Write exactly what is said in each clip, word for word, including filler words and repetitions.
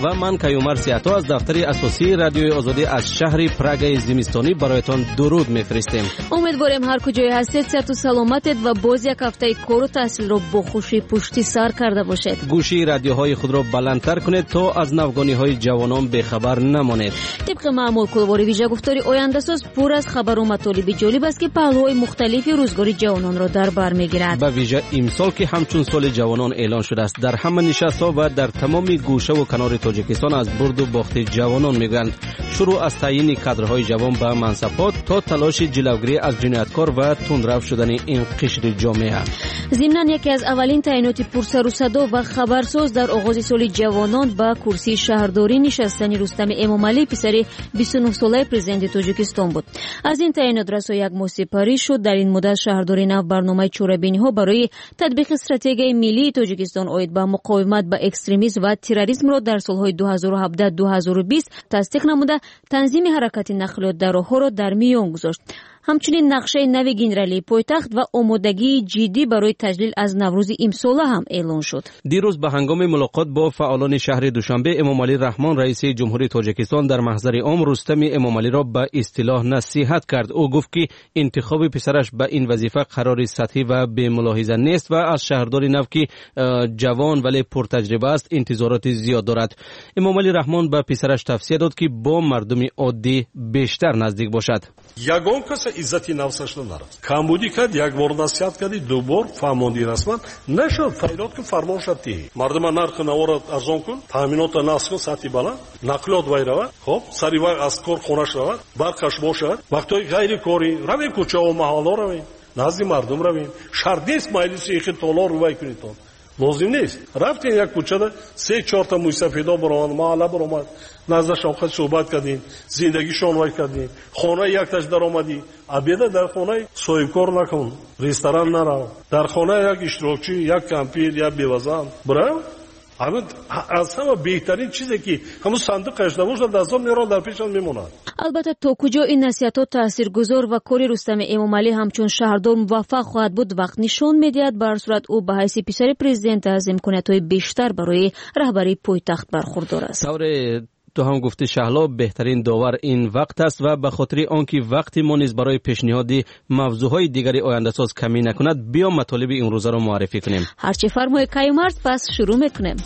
و من کیومرث سیاتا از دفتر اساسی رادیوی آزادی از شهر پراگ زمستانی برایتان درود میفرستیم. امیدواریم هر کجای هستید صحت و سلامتید و باز یک هفته کار و تحصیل رو با خوشی پشت سر کرده باشید. گوشی رادیوهای خود را بلندتر کنید تا از نوگانی‌های جوانان بخبر نمانید. طبق معمول کلواری ویژه گفتاری آینده ساز پر از خبر و مطالب جالب است که پهلوهای مختلف روزگار جوانان را در بر میگیرد. به ویژه امسال که همچون سال جوانان اعلان شده است، در همه نشست‌ها و در تمام گوشه و کنار تاجیکستان از برد و باخت جوانان میگویند. شروع از تعیین کادرهای جوان به منصبات تا تلاش جلوگیری از جنایتکار و تندرو شدن این قشر جامعه. ضمن یکی از اولین تعیینات پرسر و صدا و خبرساز در آغاز سال جوانان به کرسی شهرداری نشستن رستم امامعلی پسر بیست و نه ساله پرزیدنت تاجیکستان بود. از این تعیینات رسا یک ماه سپری شد. در این مدت شهرداری نو برنامه چوره‌بینی‌ها برای تطبیق استراتژی ملی تاجیکستان اوید به مقاومت با اکستریمیسم و تروریسم را در سالهای دو هزار و هفده تا دو هزار و بیست تصدیق نموده تنظیم حرکت نقلیات در راه‌ها را در میان گذاشت. همچنین نقشه نوی گنرالی پایتخت و آمادگی جدی برای تجلیل از نوروز امسال هم اعلان شد. دیروز به هنگام ملاقات با فعالان شهر دوشنبه، امامعلی رحمان رئیس جمهوری تاجیکستان در محضر عام رستم امامعلی را به اصطلاح نصیحت کرد. او گفت که انتخاب پسرش به این وظیفه قرار سطحی و بی ملاحظه نیست و از شهرداری نو که جوان ولی پرتجربه است انتظارات زیاد دارد. امامعلی رحمان به پسرش توصیه داد که با مردم عادی بیشتر نزدیک باشد. یگان کس عزتی نفسش ندارد. کمبودی کرد، یک بار نصیحت کردی، دو بار فهماندی رسما نشد. فریاد کن فرمان شد تی. مردم نرخ نوار ارزان کن، تامینات نصب کن سطحی بالا، نقلات وای رود. خب سری وای از کار خونش رود، برقش باشد. وقتی غیر کاری رویم کوچه و محله رویم، نزد مردم رویم. شرط نیست مجلس یک دلار رو وای کنید. لازم نیست. رفتین یک کوچه ده سه چهار تا موسی پیدا برآمد، محله برآمد، نزدش آخر صحبت کردین، زندگیشون وای کردین، خانه یک تاش در آمدی، ابیدا در خانه صاحبکار نکن، رستوران نرو، در خانه یک اشتراکچی، یک کمپیر، یک بیوزن، برو. اما از همه بهترین چیزی که همون صندوق داشته باشه دستان میرا در پیشان میموند. البته تا کجا این نصیحتات تاثیرگذار و کاری رستم امامعلی همچون شهردار موفق خواهد بود وقت نشان میدهد. به هر صورت او به حیث پسر پرزیدنت از امکانات‌های بیشتر برای رهبری پایتخت برخوردار است. تو هم گفته شهلا بهترین داور این وقت است و به خاطر آنکه وقتی ما نیز برای پیشنهاد موضوعهای دیگری آینده ساز کمی نکند، بیا مطالب این روزا رو معرفی کنیم. هرچی فرمای کیومرث، پس شروع میکنیم.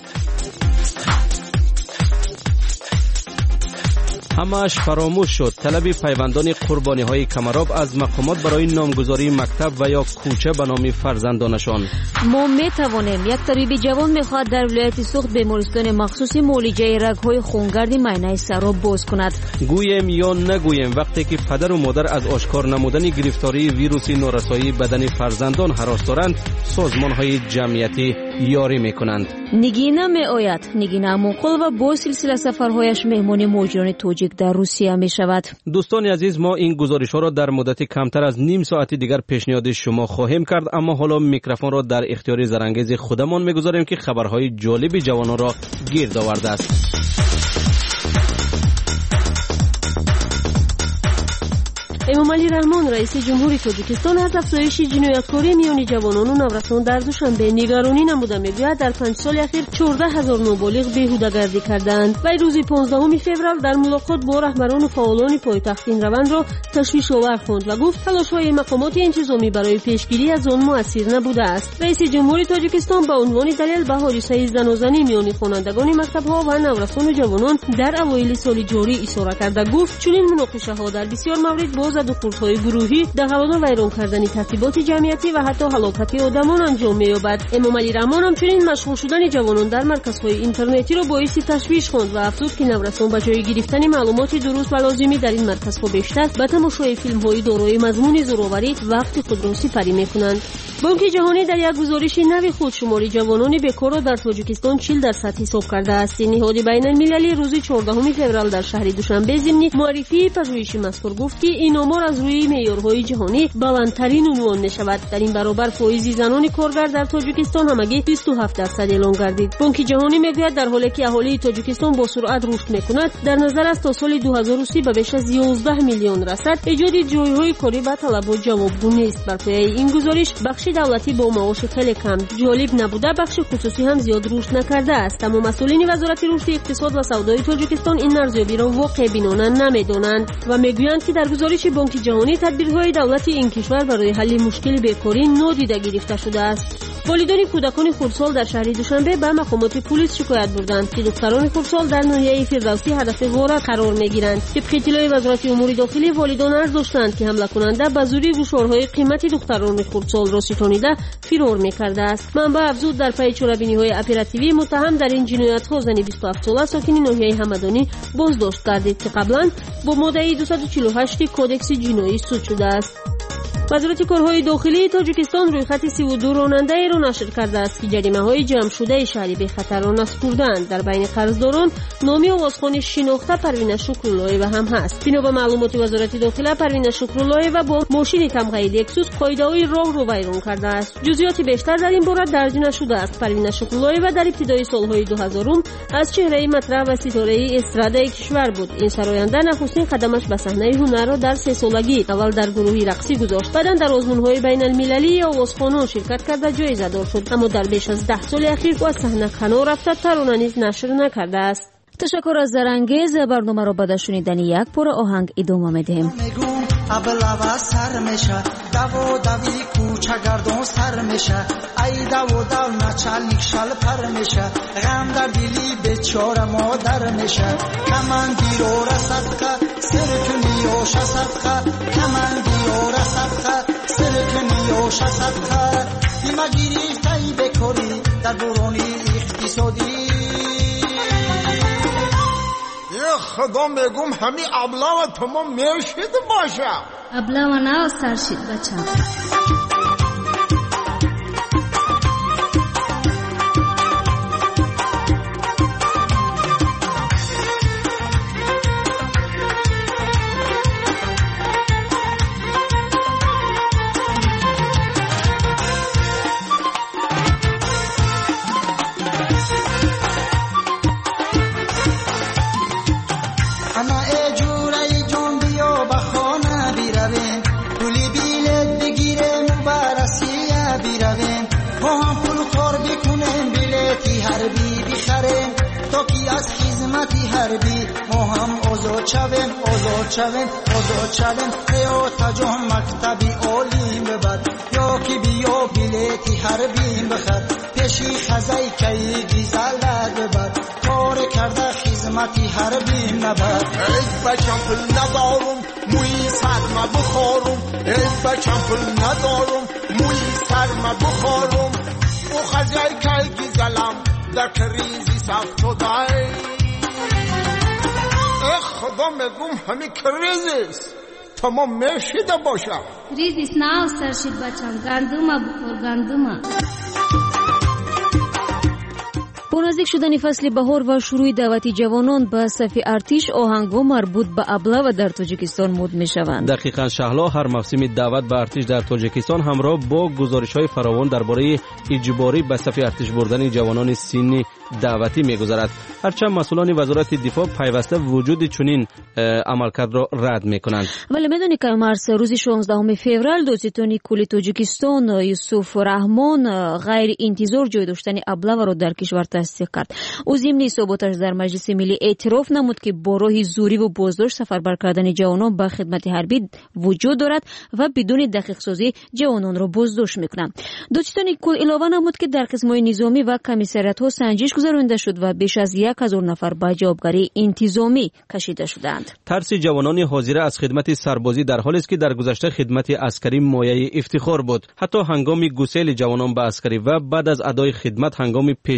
همش فراموش شد. طلب پیوندان قربانی های کمراب از مقامات برای نامگذاری مکتب و یا کوچه به نام فرزندانشان. ما می توانیم. یک طبیب جوان میخواد در ولایت سوخت بیمارستان مخصوص معالجه رگ‌های خونگرد معاینه سر را باز کند. گویم یا نگویم، وقتی که پدر و مادر از آشکار نمودن گرفتاری ویروس نارسایی بدن فرزندان هراس دارند، سازمان های جمعیتی یاری میکنند. نگینه می آید. نگینه منقل و با سلسله سفرهایش مهمانی مهاجران تاجیک در روسیه می شود. دوستان عزیز، ما این گزارش ها را در مدت کمتر از نیم ساعت دیگر پیشنهاد شما خواهیم کرد، اما حالا میکروفون را در اختیار زرانگیز خودمان میگذاریم که خبرهای جالب جوانان را گرد آورده است. امامعلی رحمان رئیس جمهوری تاجیکستان از افزایش جنایتکاری میان جوانان و نورسان در دوشنبه نگرانی نموده میگوید در پنج سال اخیر چهارده هزار نابالغ بیهوده‌گردی کردند. و روز پانزدهم فوریه در ملاقات با رهبران و فعالان پایتخت این روند را تشویش‌آور خواند و گفت تلاش‌های مقامات انتظامی برای پیشگیری از آن مؤثر نبوده است. رئیس جمهوری تاجیکستان به عنوان دلیل به حادثه زناشویی میان خوانندگان مکتب‌ها و نورسان و جوانان در اوایل سال جاری اشاره کرد. گفت چنین مناقشه‌ها در بسیار موارد باز دخول‌های گروهی، دخالت و ویران کردن ترتیبات جمعیتی و حتی هلاکت آدمان انجام می‌یابد. امامعلی رحمان همچنین مشغول شدن جوانان در مرکزهای اینترنتی را باعث تشویش خواند و افزود که نورسان به جای گرفتن معلومات درست و لازمی در این مرکزها بیشتر به تماشای فیلم‌های دارای مضمون زورآوری وقت خود را سپری می‌کنند. بانک جهانی در یک گزارش نوی خود شماری جوانان بیکار را در تاجیکستان چهل درصد حساب کرده است. نهاد بین‌المللی روز چهاردهم فوریه در شهر دوشنبه ضمن معرفی پژوهش مذکور گفت که این آمار از روی معیارهای جهانی بلندترین عنوان می‌شود. در این برابر فایز زنان کارگر در تاجیکستان همگی بیست و هفت درصد اعلام گردید. بانک جهانی میگوید در حالی که اهالی تاجیکستان با سرعت رشد می‌کند، در نظر است تا سال دو هزار و سی به بیش از یازده میلیون رسد ایجاد جایهای کاری به طلبات جوابگو نیست. بر پایه این گزارش بخش دولتی با معاش خیلی کم جالب نبوده، بخش خصوصی هم زیاد رشد نکرده است. اما مسئولین وزارت رشد اقتصاد و سودای تاجیکستان این ارزیابی را واقع بینانه نمی‌دانند و میگویند که در گزارش بانک جهانی تدبیرهای دولتی این کشور برای حل مشکل بیکاری نادیده گرفته شده است. والدان کودکان خردسال در شهر دوشنبه به مقامات پلیس شکایت بردند که دختران خردسال در ناحیه فردوسی هدف غارت قرار میگیرند. طبق اطلاع وزارت امور داخلی، والدان عرض داشتند که حمله کننده به زوری گوشوارهای قیمتی دختران خردسال را ستانیده فرار میکرده است. منبع افزود در پی چاره‌بینی‌های اپراتیوی متهم در این جنایت‌ها زن بیست و هفت ساله ساکن ناحیه همدانی بازداشت گردید که قبلا با ماده دویست و چهل و هشت کودکس جنایی سود شده است. وزارت کارهای داخلی تاجیکستان رویخط سی و دو راننده ای را نشر کرده است که جریمه‌های جمع شده شهری به خطر را نسپردند. در بین قرضداران نامی آوازخوان شناخته پروین شکراللهی و هم هست. بنا به معلومات وزارت داخله، پروین شکراللهی و با ماشین کم‌قید لکسوس قاعده‌های راه را ویران کرده است. جزئیات بیشتر در این باره درج نشده است. پروین شکراللهی و در ابتدای سال‌های دو هزارم از چهره مطرح و ستاره استرادای کشور بود. این سراینده نخستین قدمش به صحنه هنر را در سه سالگی اول در گروهی رقصی گذاشت. بعداً در آزمون‌های بین المللی آوازخوانان شرکت کرده جایزه دار شد، اما در بیش از ده سال اخیر او از صحنه کنار رفته، ترانه نیز نشر نکرده است. تشکر از زرانگیز. برنامه را بعد از شنیدن یک پاره آهنگ ادامه می‌دهیم. ابلوا سر میشه دو دوی کوچه گردون سر میشه ای دو دو نچالیک شل پر میشه غم در دلی بیچاره مادر میشه کمان دیرو صدقه سرکنیوش صدقه کمان دیرو صدقه سرکنیوش صدقه بیما گریفتای بکوری در دورانی اقتصادی. خدا میگم همین ابلا و تمام میشید باشه. ابلا و نه سرشید بچه. چاوین آزاد چاوین آزاد چاوین هیو تاجم مکتبی عالیم ببر یا کی بیو بلیتی حربیم بخر پیشی خزای کی گیزالد ببر کار کرده خدمتی حربیم نبر. ای بچم پول ندارم موی سرما بخورم ای بچم پول ندارم موی سرما بخورم او خزای کی گیزالم در کریزی سخت شده. خدا میگم همین کریزیست تمام میشیده باشه. ریزیست نه سرشید بچم گندومه بخور گندومه. با نزدیک شدن فصل بهار و شروع دعوت جوانان به صف ارتش، آهنگ‌ها مربوط به ابله و در تاجیکستان مد می‌شوند. دقیقاً شهلا هر موسم دعوت به ارتش در تاجیکستان همراه با گزارش‌های فراوان درباره اجباری به صف ارتش بردن جوانان سنی دعوتی می‌گذرد. هرچند مسئولان وزارت دفاع پیوسته وجود چنین عملکرد را رد می‌کنند. ولی می‌دونید که امروز روز شانزدهم فوریه دادستان کل تاجیکستان یوسف رحمان غیر انتظار جای داشتن ابله را در کشور تصدیق کرد. او ضمن ثباتش در مجلس ملی اعتراف نمود که با راه زوری و بازداشت سفربر کردن جوانان به خدمت حربی وجود دارد و بدون دقیق سازی جوانان را بازداشت می‌کنند. دادستان کل علاوه نمود که در قسم‌های نظامی و کمیساریات‌ها سنجش گذرانده شد و بیش از یک هزار نفر به جوابگری انتظامی کشیده شدند. ترس جوانان حاضر از خدمت سربازی در حالی است که در گذشته خدمت عسکری مایه افتخار بود. حتی هنگام گسیل جوانان به عسکری و بعد از ادای خدمت هنگام پیشواز آنها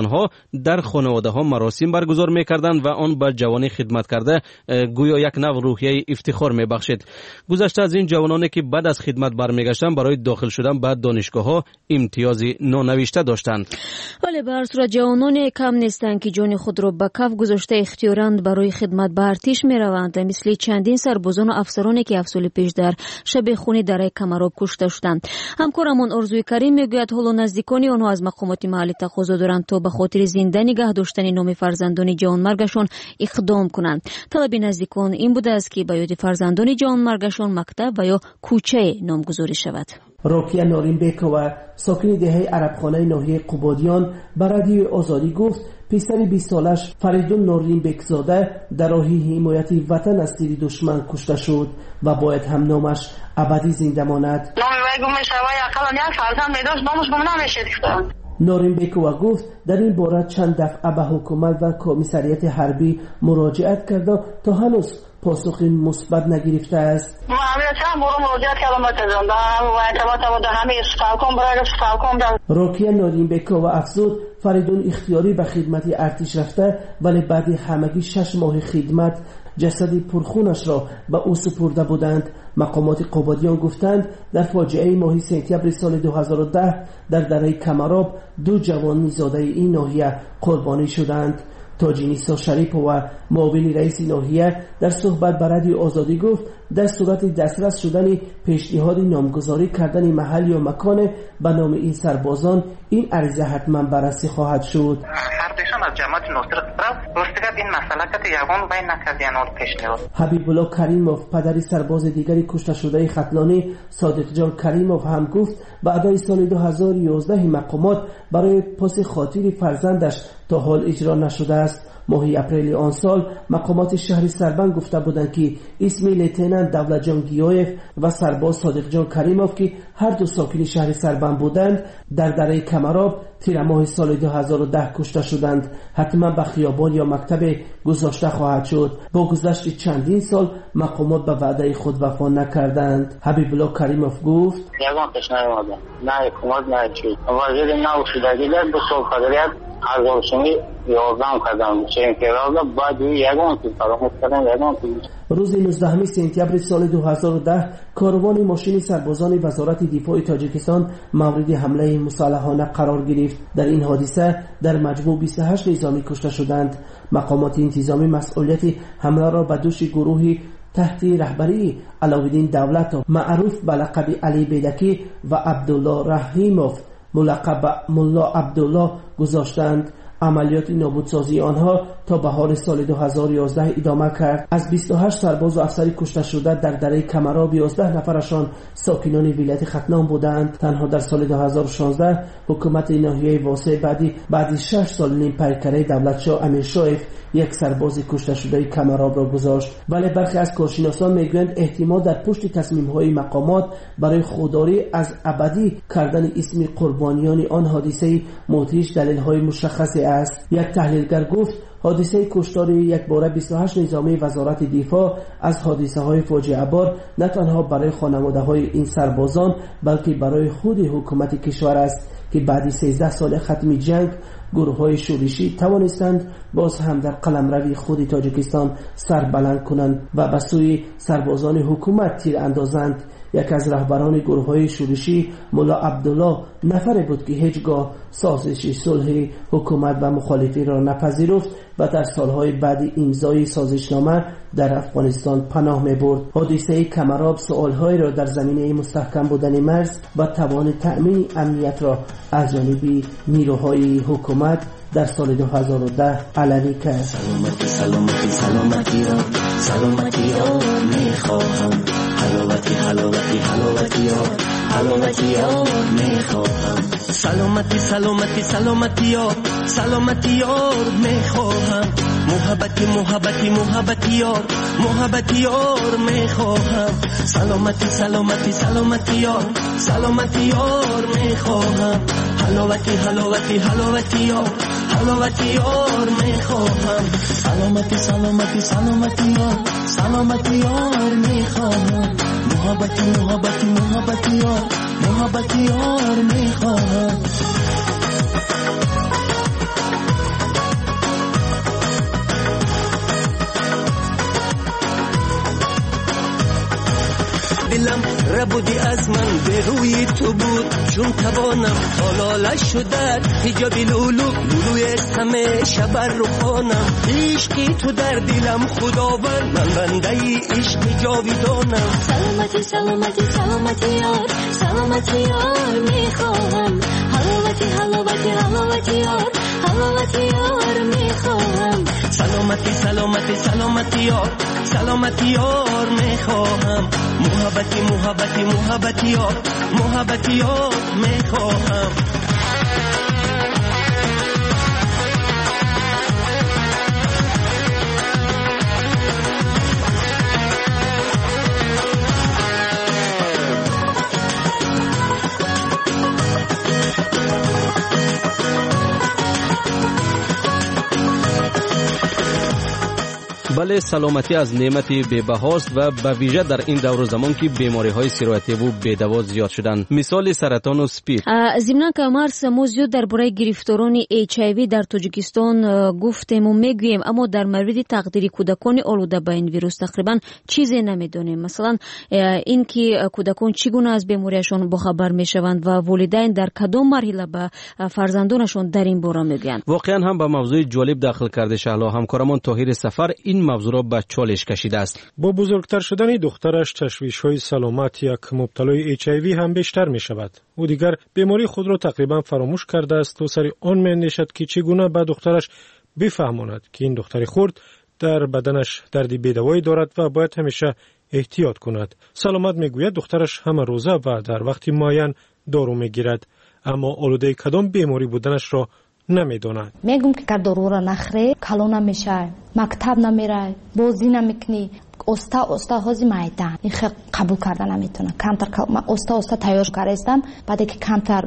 آنها در خانواده ها مراسم برگزار می‌کردند و آن به جوانی خدمت کرده گویا یک نوع روحیه افتخار می‌بخشید. گذشته از این جوانانی که بعد از خدمت برمیگشتند برای داخل شدن به دانشگاه‌ها امتیازی نانوشته داشتند. ولی به هر صورت جوانان کم نیستند که جان خود را به کف گذاشته اختیاراً برای خدمت به ارتش می‌روند، مثل چندین سربازان و افسرانی که هفت سال پیش در شب خونی در کمراب کشته شدند. همکارمان آرزوی کریم میگوید حالا نزدیکانی آنها از مقامات محلی تقاضا دارند تا به خاطر زنده نگه داشتن نام فرزندان جوانمرگشان اقدام کنند. طلب نزدیکان این بوده است که به یاد فرزندان جوانمرگشان مکتب و یا کوچه نامگذاری شود. راکیه نارینبکووا ساکن دهه عربخانه ناحیه قبادیان به رادیو آزادی گفت پسر بیست سالش فریدون نارینبکزاده در راه حمایت وطن از تیر دشمن کشته شد و باید هم نامش ابدی زنده ماند. نام وی گم میشه و اقلا یک فرزند میداشت نامش گم نمیشه دیگه. نارینبکووا گفت در این باره چند دفعه به حکومت و کمیسریت حربی مراجعت کرده تا هنوز پاسخ مثبت نگرفته است. ما همین چند بار مراجعه کردم به تزندان و ارتباط با همه استفاکم برای استفاکم. راکیه نارینبکووا افزود فریدون اختیاری به خدمت ارتش رفته ولی بعد همگی شش ماه خدمت جسد پرخونش را به او سپرده بودند. مقامات قبادیان گفتند در فاجعه ماه سپتامبر سال دو هزار و ده در دره کمراب دو جوان زاده این ناحیه قربانی شدند. تاجینیسا شریف و معاون رئیس ناحیه در صحبت با رادیو آزادی گفت در صورت دسترس شدن پیشنهاد نامگذاری کردن محل یا مکان به نام این سربازان این عریضه حتما بررسی خواهد شد. هردشان از جماعت نصرت طرف رستگاه این مسئله که یگان بین نکردیان پیشنهاد. حبیب الله کریموف پدر سرباز دیگری کشته شده ختلانی صادق جان کریموف هم گفت بعد سال دو هزار و یازده مقامات برای پاس خاطر فرزندش تا حال اجرا نشده است. ماه اپریل آن سال مقامات شهر سربند گفته بودند که اسم لتنان دولت جان گیایف و سرباز صادق جان کریموف که هر دو ساکن شهر سربند بودند در دره کمراب تیر ماه سال دو هزار و ده کشته شدند. حتما به خیابان یا مکتب گذاشته خواهد شد. با گذشت چندین سال مقامات به وعده خود وفا نکردند. حبیب الله کریموف گفت یگان پیشنهاد نه حکومت نه چیز وزیر نو شدگی در دو سال قدریت از روشنی یازدهم کردم چه انقلاب بعد یگان تو فراموش کردن یگان تو. روز نوزدهم سپتامبر سال دو هزار و ده کاروان ماشین سربازان وزارت دفاع تاجیکستان مورد حمله مسلحانه قرار گرفت. در این حادثه در مجموع بیست و هشت نظامی کشته شدند. مقامات انتظامی مسئولیت حمله را به دوش گروهی تحت رهبری علاوالدین دولت معروف به لقب علی بیدکی و عبدالله رحیموف ملقب ملا عبدالله گذاشتند. عملیات نابودسازی آنها تا بهار سال دو هزار و یازده ادامه کرد. از بیست و هشت سرباز و افسر کشته شده در دره کمراب یازده نفرشان ساکنان ولایت ختلان بودند. تنها در سال دو هزار و شانزده حکومت ناحیه واسع بعدی بعد شش سال نیم پیکره دولتشاه امیرشاهیف یک سرباز کشته شده کمراب را گذاشت. ولی برخی از کارشناسان میگویند احتمال در پشت تصمیم‌های مقامات برای خودداری از ابدی کردن اسم قربانیان آن حادثه مدهش دلیل‌های مشخصی است. یک تحلیلگر گفت حادثه کشتار یک باره بیست و هشت نظامی وزارت دفاع از حادثه های فاجعه بار نه تنها برای خانواده های این سربازان بلکه برای خود حکومت کشور است که بعد سیزده سال ختم جنگ گروه های شورشی توانستند باز هم در قلمرو خود تاجیکستان سر بلند کنند و به سوی سربازان حکومت تیر اندازند. یک از رهبران گروه های شورشی ملا عبدالله نفر بود که هیچگاه سازش صلح حکومت و مخالفی را نپذیرفت و در سالهای بعد امضای سازشنامه در افغانستان پناه می برد. حادثه کمراب سوالهایی را در زمینه مستحکم بودن مرز و توان تأمین امنیت را از جانب نیروهای حکومت در سال دو هزار و ده علنی کرد. سلامتی سلامتی سلامتی را سلامتی را میخواهم حلاوتی حلاوتی حلاوتی را حلاوتی را میخواهم سلامتی سلامتی سلامتی را سلامتی را میخواهم محبتی محبتی محبتی را محبتی را میخواهم سلامتی سلامتی سلامتی را سلامتی را میخواهم حلاوتی حلاوتی حلاوتی را حلاوتی یار میخواهم سلامتی سلامتی سلامتی یار سلامتی یار میخواهم محبتی محبتی محبتی یار محبتی یار میخواهم نبودی از من به روی تو بود چون توانم حالاله شده حجابی لولو لولوی همه شبر رو خانم عشقی تو در دلم خداوند من بنده عشق جاویدانم سلامتی سلامتی سلامتی یار سلامتی یار میخواهم حلاوتی حلاوتی حلاوتی یار حلاوتی یار میخواهم سلامتی سلامتی سلامتی یار سلامتی یار میخواهم محبتی محبتی محبتی یار محبتی یار میخواهم بله، سلامتی از نعمتی بی‌بهاست و به ویژه در این دور و زمان که بیماری های سیرویتی و بی‌دوا زیاد شدن، مثال سرطان و سپید. ضمن که مارس ما زیاد درباره گرفتاران اچ آی وی در تاجیکستان گفتیم و میگوییم، اما در مورد تقدیر کودکان آلوده به این ویروس تقریبا چیزی نمیدونیم. مثلا این که کودکان چگونه از بیماریشان باخبر میشوند و والدین در کدام مرحله به فرزندانشان در این باره میگویند. واقعا هم به موضوع جالب داخل کرده شهلا همکارمان طاهر سفر این موضوع را به چالش کشیده است. با بزرگتر شدن دخترش تشویش‌های سلامت یک مبتلای اچ آی وی هم بیشتر می شود. او دیگر بیماری خود را تقریبا فراموش کرده است و سر آن می اندیشد که چگونه به دخترش بفهماند که این دختر خرد در بدنش دردی بی‌دوایی دارد و باید همیشه احتیاط کند. سلامت میگوید دخترش همه روزه و در وقتی معین دارو میگیرد، اما آلوده کدام بیماری بودنش را نمیداند. میگم که دارو را نخوری کلو نمیشه، مکتب نمیره، بازی نمیکنی، استا استا هازی میدان این خیلی قبول کردن نمیتونه. کمتر من استا استا تیار کردم، بعد که کمتر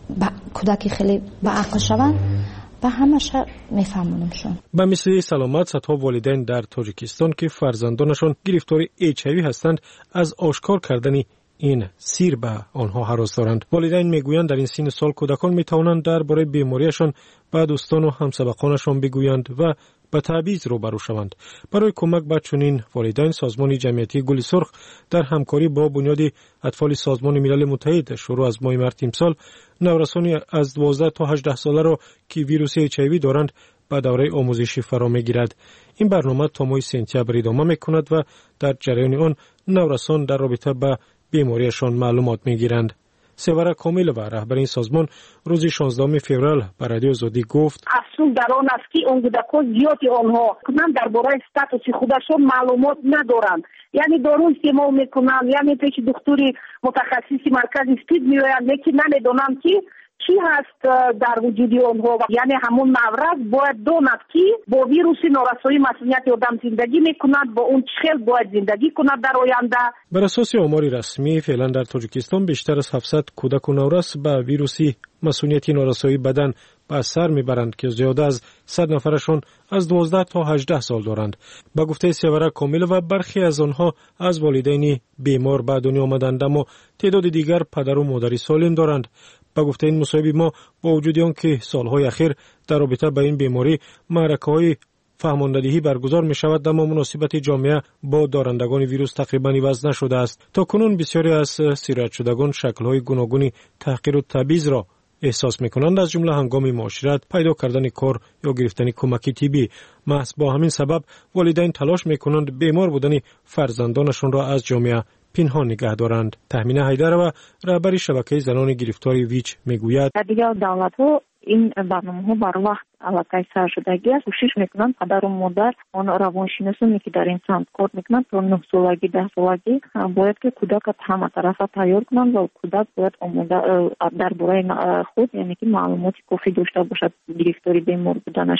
کودکی خیلی با عقل شوند و همش میفهمونمشون. به مثل سلامت صدها والدین در تاجیکستان که فرزندانشان گرفتار اچ آی وی هستند از آشکار کردن این سیر به آنها هراس دارند. والدین میگویند در این سن سال کودکان میتوانند درباره بیماریشان به دوستان و همسبقانشان بگویند و به تعویض روبرو شوند. برای کمک به چنین والدین سازمان جمعیتی گل سرخ در همکاری با بنیاد اطفال سازمان ملل متحد شروع از ماه مارس امسال نورسانی از دوازده تا هجده ساله را که ویروس اچ آی وی دارند به دوره آموزشی فرا میگیرد. این برنامه تا ماه سپتامبر ادامه میکند و در جریان آن نورسان در رابطه با بیماریشان معلومات میگیرند. سیوره کامل و رهبر این سازمان روز شانزدهم فوریه به رادیو آزادی گفت: افسوس در آن است که اون کودکان زیادی آنها من درباره استاتوس خودشان معلومات ندارند، یعنی دارو استعمال میکنند، یعنی پیش دکتری متخصصی مرکز استید میآیند لیکن نمیدانند که چی هست در وجود آنها. یعنی همون مورد باید داند که با ویروس نارسایی مسئولیت آدم زندگی میکند، با اون چخل باید زندگی کند در آینده. بر اساس آماری رسمی فعلا در تاجیکستان بیشتر از هفتصد کودک و نورس با ویروس مسئولیت نارسایی بدن به سر میبرند که زیاده از صد نفرشان از دوازده تا هجده سال دارند. با گفته سیوره کامل و برخی از آنها از والدین بیمار به دنیا آمدند، اما تعداد دیگر پدر و مادری سالم دارند. با گفته این مصاحبه ما با وجود آن که سالهای اخیر در رابطه با این بیماری معرکه‌های فهماندهی برگزار می شود، اما مناسبت جامعه با دارندگان ویروس تقریبا عوض نشده است. تا کنون بسیاری از سیرت شدگان شکل‌های گوناگون تحقیر و تبعیض را احساس می‌کنند، از جمله هنگام معاشرت، پیدا کردن کار یا گرفتن کمک طبی. محض با همین سبب والدین تلاش می‌کنند بیمار بودن فرزندانشان را از جامعه پنهان نگه دارند. تهمینه حیدر و رهبر شبکه زنان گرفتار ویچ میگوید: دیگر دولت‌ها این برنامه‌ها بر وقت علاقه سر شدگی است، کوشش میکنند پدر و مادر آن روانشناسانی که در این سمت کار میکنند تا نه سالگی ده سالگی باید که کودک همه طرفه تیار کنند و کودک باید آماده درباره خود یعنی که معلومات کافی داشته باشد گرفتاری بیمار بودنش.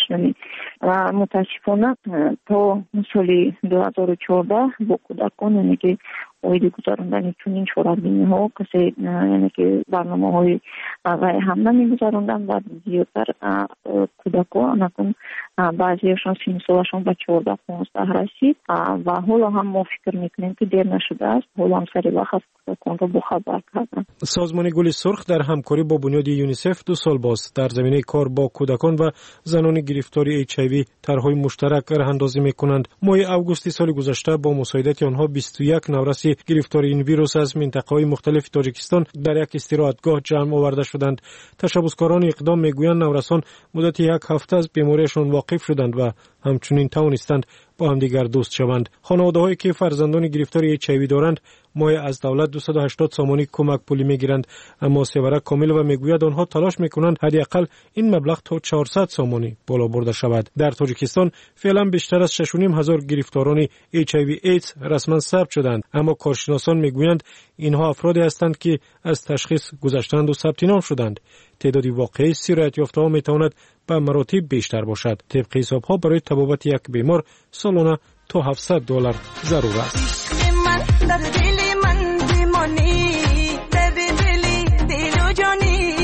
و متاسفانه تا سال دو هزار و چهارده با کودکان یعنی که اویدی گذاروندن چنین چهاربینی ها کسی یعنی که برنامه های غیر هم نمی گذاروندن و زیادتر کودک ها نکن بعضیشون سین سالشون به چهارده پانزده رسید و حالا هم ما فکر میکنیم که دیر نشده است، حالا هم سری وقت کودکان رو بخبر کردن. سازمان گل سرخ در همکاری با بنیاد یونیسف دو سال باز در زمینه کار با کودکان و زنان گرفتار اچ آی وی طرح‌های مشترک راه اندازی میکنند. ماه آگوست سال گذشته با مساعدت آنها بیست و یک نورس گرفتار این ویروس از منطقه‌های مختلف تاجیکستان در یک استراحتگاه جمع آورده شدند. تشبسکاران اقدام میگویند نورسان مدت یک هفته از بیماریشان واقف شدند و همچنین توانستند با هم دیگر دوست شوند. خانواده‌هایی که فرزندان گرفتار اچ آی وی دارند ماه از دولت دویست و هشتاد سامانی کمک پولی میگیرند، اما سیورک کامل و میگوید آنها تلاش میکنند حداقل این مبلغ تا چهارصد سامانی بالا برده شود. در تاجیکستان فعلا بیشتر از شش و نیم هزار گرفتاران اچ آی وی ایدز رسما ثبت شدند، اما کارشناسان میگویند اینها افرادی هستند که از تشخیص گذشتند و ثبت نام شدند. تعداد واقعی سرایت یافته‌ها میتواند به مراتب بیشتر باشد. طبق حساب‌ها برای طبابت یک بیمار سالانه تا هفتصد دلار ضرور است. در دل من بمانی، در دلی دل و جانی،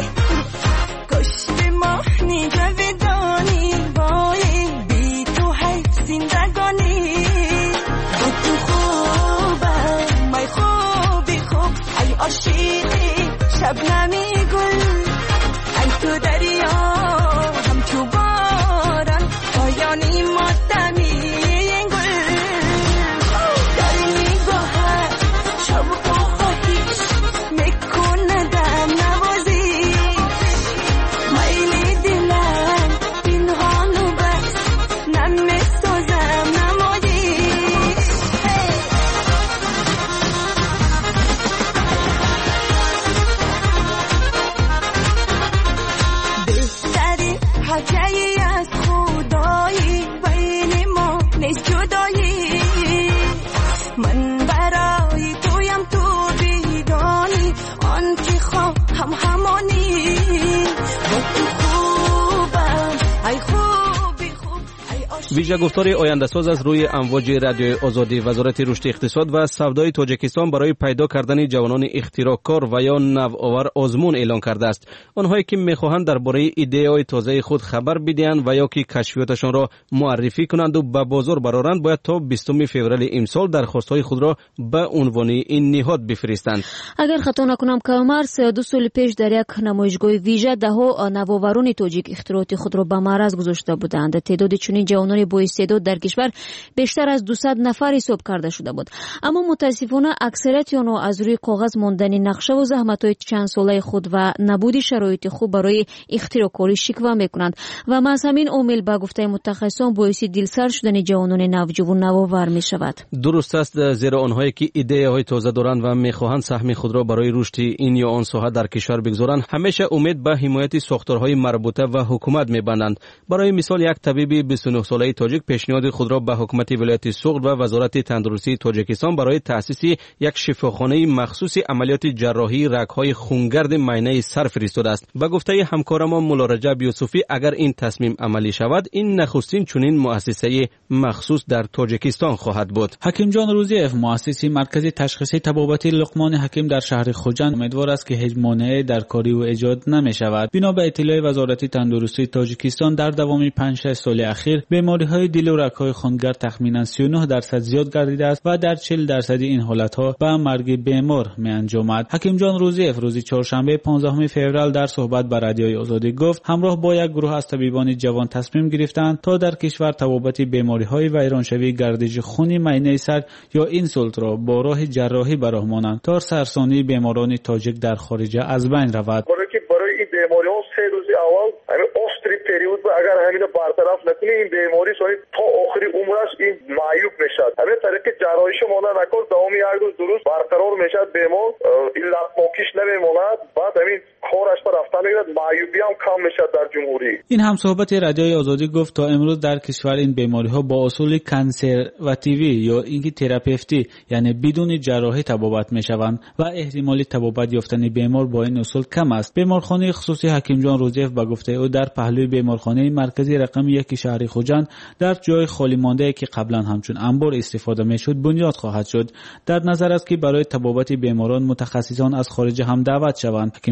کشت ما نجاودانی، بای بی تو های زندگانی. با تو خوبم، مای خوبی خوب، ای عاشقی شبنمی گل، ای تو دریا هم تو باران، پایانی ماتمی ویژه گفتار آینده ساز از روی امواج رادیوی آزادی وزارت رشد اقتصاد و سودای تاجیکستان برای پیدا کردن جوانان اختراعکار و یا نوآور آزمون اعلان کرده است. آنهایی که میخواهند درباره ایده‌های تازه خود خبر بدهند و یا که کشفیاتشان را معرفی کنند و به بازار برآورند باید تا بیستم فوریه امسال درخواست‌های خود را به عنوان این نهاد بفرستند. اگر خطا نکنم کامر سه دو سال پیش در یک نمایشگاه ویژه دهها نوآوران تاجیک اختراعات خود را به معرض گذاشته بودند. تعداد چنین جوانان با استعداد در کشور بیشتر از دویست نفر حساب کرده شده بود، اما متاسفانه اکثریت آنها از روی کاغذ ماندن نقشه و زحمت‌های چند ساله خود و نبود شرایط خوب برای اختراعکاری شکوه می‌کنند و از همین عامل به گفته متخصصان باعث دلسر شدن جوانان نوجوان نوآور می‌شود. درست است، زیرا آنهایی که ایده‌های تازه دارند و می‌خواهند سهم خود را برای رشد این یا آن ساحه در کشور بگذارند همیشه امید به حمایت ساختارهای مربوطه و حکومت می‌بندند. برای مثال یک طبیب بیست و نه ساله تاجیک پیشنهاد خود را به حکومت ولایت سوغد و وزارت تندرستی تاجیکستان برای تأسیس یک شفاخانه مخصوص عملیات جراحی رگ‌های خونگرد معاینه سر فرستاده است. به گفته همکارم مولا رجب یوسفی اگر این تصمیم عملی شود این نخستین چنین مؤسسه مخصوص در تاجیکستان خواهد بود. حکیم جان روزیف مؤسس مرکز تشخیصی طبابت لقمان حکیم در شهر خوجند امیدوار است که هیچ مانعی در کاری او ایجاد نمی‌شود. بنا به اطلاع وزارت تندرستی تاجیکستان در دوامی پنج شش سال اخیر بیماری‌های دل و رگ‌های خونگرد تخمیناً سی و نه درصد زیاد گردیده است و در چهل درصد این حالت‌ها به مرگ بیمار می‌انجامد. حکیم جان روزیف روز چهارشنبه پانزدهم فوریه در صحبت با رادیوی آزادی گفت همراه با یک گروه از طبیبان جوان تصمیم گرفتند تا در کشور طبابت بیماری‌های ویرانشوی گردش خونی معاینه سر یا اینسولت را با راه جراحی براهمانند تا سرسانی بیماران تاجیک در خارج از بین رود. برای این بیماری‌ها سه روز اول همین استری پریود و اگر همین برطرف نکنی این بیماری سوی تا آخری عمرش این معیوب میشد. همین طریق جراحیش مانده نکرد دوم یک روز درست برقرار میشد بیمار علت موکیش نمیماند بعد همین کارش پر رفتن میگرد معیوبی هم کم میشد در جمهوری. این هم صحبت رادیوی آزادی گفت تا امروز در کشور این بیماری ها با اصول کنسرواتیوی یا اینکه تراپیوتی یعنی بدون جراحی طبابت میشوند و احتمال طبابت یافتن بیمار با این اصول کم است. بیمارخانه خصوصی حکیم جان روزیف با گفته او در پهلوی بیمارخانه مرکزی رقم یک شهر خوجند در جای خالی مانده که قبلا همچون انبار استفاده میشد بنیاد خواهد شد. در نظر است که برای طبابت بیماران متخصصان از خارج هم دعوت شوند. حکیم جان روزیف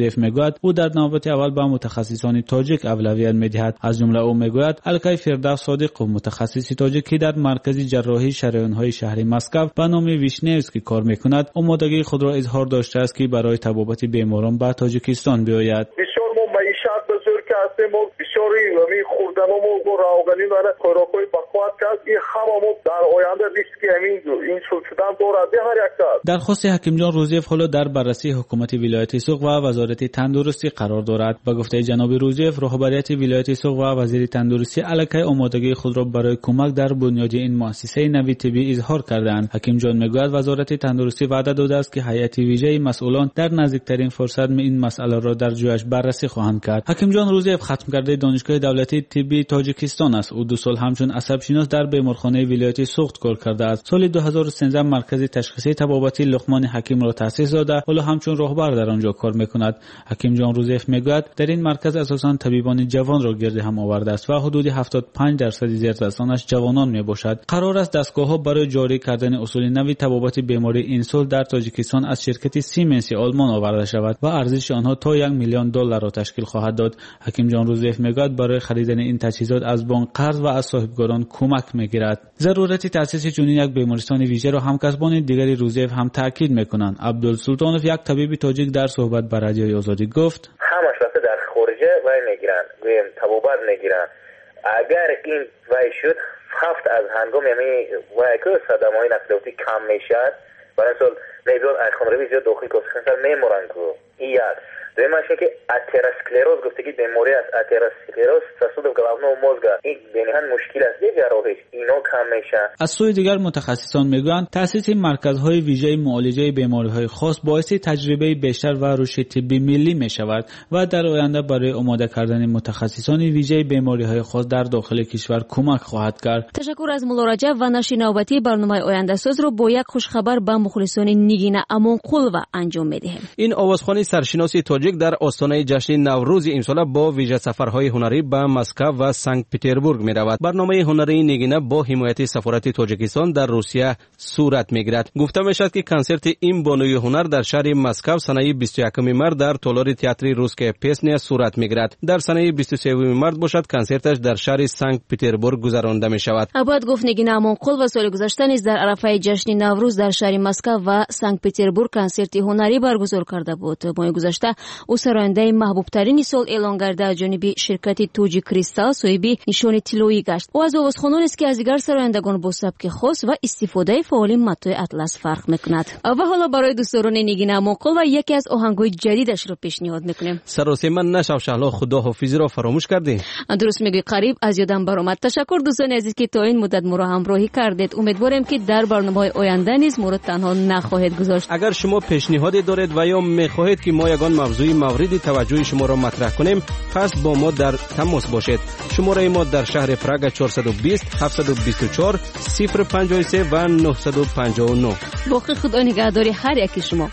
روزیف میگوید او در نوبت اول به متخصصان تاجیک اولویت میدهد. از جمله او میگوید الکای فردوس صادق متخصص تاجیکی در مرکز جراحی شریان‌های شهری مسکو به نام ویشنیوسکی کار میکند. آمادگی خود را اظهار داشته است که برای تبابت بیماران به تاجیکستان بیاید. بسیار ما معیشت بزرگ هستیم و بسیاری می خوردن و روغنی و خوراک‌های بقوت است. این همه در آینده ریسکی همین این شدن دارد هر یک کس. درخواست حکیم جان روزیف حالا در بررسی حکومت ولایت سوق و وزارت تندرستی قرار دارد. به گفته جناب روزیف رهبریت ولایت سوق و وزیر تندرستی الکی آمادگی خود را برای کمک در بنیاد این مؤسسه نوی طبی اظهار کردند. حکیم جان میگوید وزارت تندرستی وعده داده است که هیئت ویژه مسئولان در نزدیکترین فرصت این مسئله را در جویش بررسی خواهند کرد. حکیم جان روزیف ختم کرده دانشگاه دولتی طبی تاجیکستان است. او دو سال همچون عصب شناس در بیمارخانه ولایت سوخت کار کرده است. سال دو هزار و سیزده مرکز تشخیصی تبابتی لقمان حکیم را تأسیس داده، حالا همچون راهبر در آنجا کار میکند. حکیم جان روزیف میگوید در این مرکز اساساً طبیبان جوان را گرد هم آورده است و حدود هفتاد و پنج درصد زیردستانش جوانان میباشد. قرار است دستگاه‌ها برای جاری کردن اصول نوی تبابت بیماری اینسول در تاجیکستان از شرکت سیمنس آلمان آورده شود و ارزش آنها تا یک میلیون دلار را تشکیل خواهد داد. حکیم جان روزیف میگوید برای خریدن این تجهیزات از بانک قرض و از صاحبگاران کمک میگیرد. ضرورت تأسیس چنین یک بیمارستان ویژه را همکسبان دیگری روزیف هم تاکید میکنند. عبدالسلطانов یک طبیب تاجیک در صحبت با رادیوی آزادی گفت همش وقت در خارجه وای میگیرن گویم تبابت میگیرن. اگر این وای شد هفت از هنگام یعنی وای که صدمه‌های نقلیاتی کم میشد برای مثال میبیاد ایخونروی زیاد داخل کاسخنسر میمورن که این یک دوی ماشین که اتراسکلروز گفته که بیماری است اتراسکلروز تصادف گلابنو و مزگا این بینهان مشکل است دیگه جراحیش اینا کم میشه. از سوی دیگر متخصصان میگویند تأسیس مرکزهای ویژه معالجه بیماریهای خاص باعث تجربه بیشتر و رشد طبی ملی میشود و در آینده برای آماده کردن متخصصان ویژه بیماریهای خاص در داخل کشور کمک خواهد کرد. تشکر از ملاراجع و نشر نوبتی برنامه آینده ساز رو با یک خوشخبر به مخلصان نگین امانقل و انجام میدهیم. این آوازخوان سرشناسی تاجیک در آستانه جشن نوروز امسال با ویژه سفرهای هنری به مسکو و سنت پترزبورگ می رود. برنامه هنری نگینه با حمایت سفارت تاجیکستان در روسیه صورت می گیرد. گفته می شود که کنسرت این بانوی هنر در شهر مسکو سنه بیست و یکم مارس در تالار تئاتر روسکه پیسنیا صورت می گیرد. در سنه بیست و سوم مارس باشد کنسرتش در شهر سنت پترزبورگ گذرانده می شود. ابد گفت نگین امانقل و سال گذشته نیز در عرفه جشن نوروز در شهر مسکو و سنت پترزبورگ کنسرت هنری برگزار کرده بود. ماه گذشته او سراینده محبوب ترین سال اعلان گردیده از جانب شرکت توجی کریستال صاحب نشان طلایی گشت. او از آوازخوانان است که از دیگر سرایندگان با سبک خاص و استفاده فعال متاع اطلس فرق میکند. و حالا برای دوستداران نگین امانقل و یکی از آهنگ‌های جدیدش را پیشنهاد میکنیم. سراسیمه نشو شهلا خداحافظی را فراموش کردی. درست میگی قریب از یادم برآمد. تشکر دوستان عزیز که تا این مدت ما را همراهی کردید. امیدوارم که در برنامه‌های آینده نیز ما را تنها نخواهید گذاشت. اگر شما پیشنهادی دارید و یا میخواهید که ما یگان موضوعی مورد توجه شما را مطرح کنیم پس با ما در تماس باشید. شماره ما در شهر پراگ چهارصد و بیست هفتصد و بیست و چهار صفر پنجاه و سه و نهصد و پنجاه و نه. باقی خدا نگهداری هر یکی شما.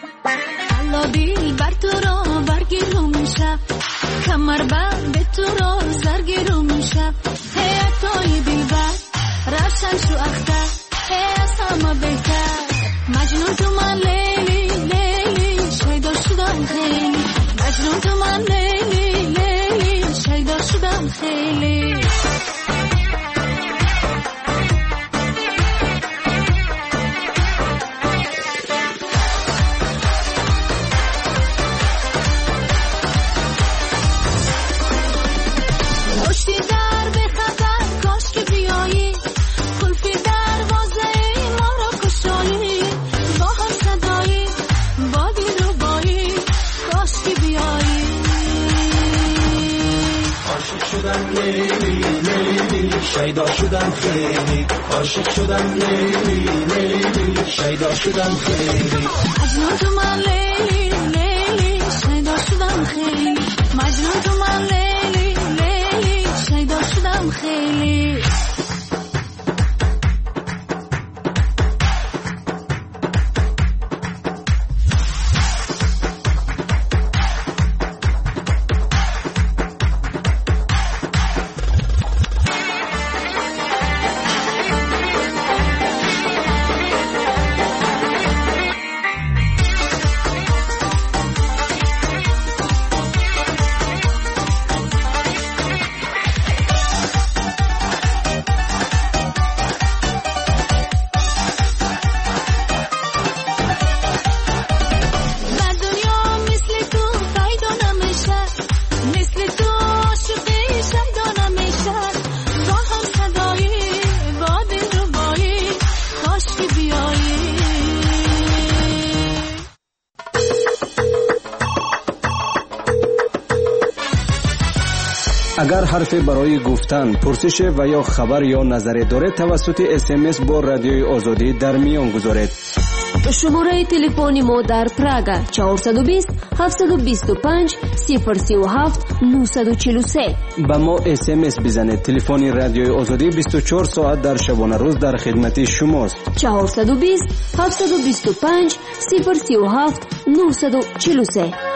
الله دل بر تو را برگیرم میشه کمر بند به تو را سرگیرم میشه حیاتای بیبر روشن شو اختر هی از همه بهتر مجنون تو من لیلی لیلی شیدا شدم خیلی مجنون تو من لیلی لیلی شیدا شدم خیلی پشتی در به خطر کاش که بیایی قلفی دروازه ما را کشایی با هر صدایی با دل و بایی کاش که بیایی عاشق شدم لیلی لیلی شیدا شدم خیلی عاشق شدم لیلی لیلی شیدا شدم خیلی مجنون تو من لیلی لیلی شیدا شدم خیلی مجنون تو من لیلی لیلی شیدا شدم خیلی агар ҳарфе барои гуфтан, пурсише ва ё хабар ё назаре доред, тавассути смс бо радиои озодӣ дар миён гузоред. шумораи телефони мо дар Прага чаҳорсад у бист ҳафтсад у бисту панҷ сифр сию ҳафт нӯҳсаду чилу се. ба мо смс бизанед. телефони радиои озодӣ бисту чор соат дар шабонарӯз дар хидмати шумост. чаҳорсад у бист ҳафтсад у бисту панҷ сифр сию ҳафт нӯҳсаду чилу се.